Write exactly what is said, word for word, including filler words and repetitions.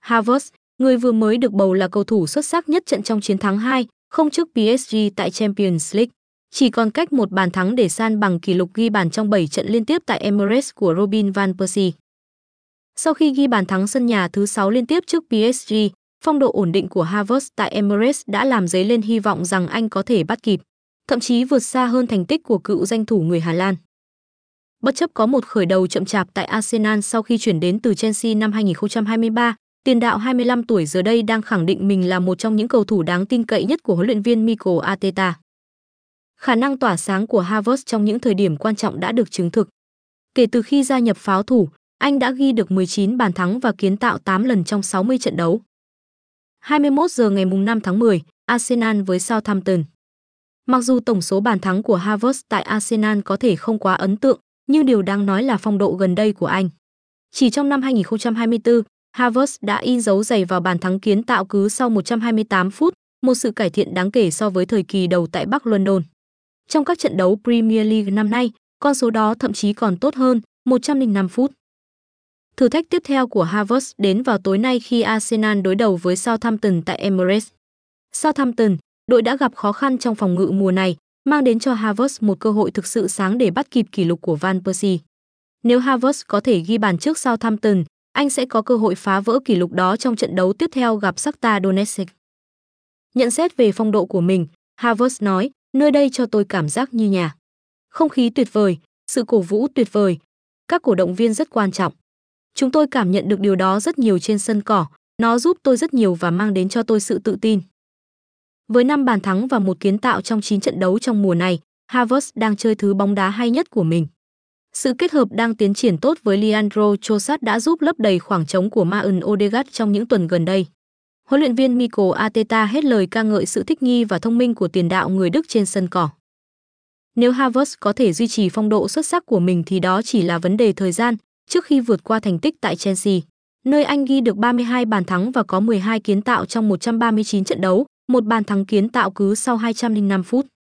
Havertz, người vừa mới được bầu là cầu thủ xuất sắc nhất trận trong chiến thắng hai không trước pê ét giê tại Champions League, chỉ còn cách một bàn thắng để san bằng kỷ lục ghi bàn trong bảy trận liên tiếp tại Emirates của Robin van Persie. Sau khi ghi bàn thắng sân nhà thứ sáu liên tiếp trước pê ét giê, phong độ ổn định của Havertz tại Emirates đã làm dấy lên hy vọng rằng anh có thể bắt kịp, thậm chí vượt xa hơn thành tích của cựu danh thủ người Hà Lan. Bất chấp có một khởi đầu chậm chạp tại Arsenal sau khi chuyển đến từ Chelsea năm hai nghìn không trăm hai mươi ba, tiền đạo hai mươi lăm tuổi giờ đây đang khẳng định mình là một trong những cầu thủ đáng tin cậy nhất của huấn luyện viên Mikel Arteta. Khả năng tỏa sáng của Havertz trong những thời điểm quan trọng đã được chứng thực. Kể từ khi gia nhập pháo thủ, anh đã ghi được mười chín bàn thắng và kiến tạo tám lần trong sáu mươi trận đấu. hai mươi mốt giờ ngày năm tháng mười, Arsenal với Southampton. Mặc dù tổng số bàn thắng của Havertz tại Arsenal có thể không quá ấn tượng, nhưng điều đáng nói là phong độ gần đây của anh. Chỉ trong năm hai nghìn không trăm hai mươi tư, Havertz đã in dấu dày vào bàn thắng kiến tạo cứ sau một trăm hai mươi tám phút, một sự cải thiện đáng kể so với thời kỳ đầu tại Bắc London. Trong các trận đấu Premier League năm nay, con số đó thậm chí còn tốt hơn, một trăm lẻ năm phút. Thử thách tiếp theo của Havertz đến vào tối nay khi Arsenal đối đầu với Southampton tại Emirates. Southampton, đội đã gặp khó khăn trong phòng ngự mùa này, mang đến cho Havertz một cơ hội thực sự sáng để bắt kịp kỷ lục của Van Persie. Nếu Havertz có thể ghi bàn trước Southampton, anh sẽ có cơ hội phá vỡ kỷ lục đó trong trận đấu tiếp theo gặp Shakhtar Donetsk. Nhận xét về phong độ của mình, Havertz nói, nơi đây cho tôi cảm giác như nhà. Không khí tuyệt vời, sự cổ vũ tuyệt vời, các cổ động viên rất quan trọng. Chúng tôi cảm nhận được điều đó rất nhiều trên sân cỏ, nó giúp tôi rất nhiều và mang đến cho tôi sự tự tin. Với năm bàn thắng và một kiến tạo trong chín trận đấu trong mùa này, Havertz đang chơi thứ bóng đá hay nhất của mình. Sự kết hợp đang tiến triển tốt với Leandro Trossard đã giúp lấp đầy khoảng trống của Martin Odegaard trong những tuần gần đây. Huấn luyện viên Mikel Arteta hết lời ca ngợi sự thích nghi và thông minh của tiền đạo người Đức trên sân cỏ. Nếu Havertz có thể duy trì phong độ xuất sắc của mình thì đó chỉ là vấn đề thời gian trước khi vượt qua thành tích tại Chelsea, nơi anh ghi được ba mươi hai bàn thắng và có mười hai kiến tạo trong một trăm ba mươi chín trận đấu, một bàn thắng kiến tạo cứ sau hai trăm lẻ năm phút.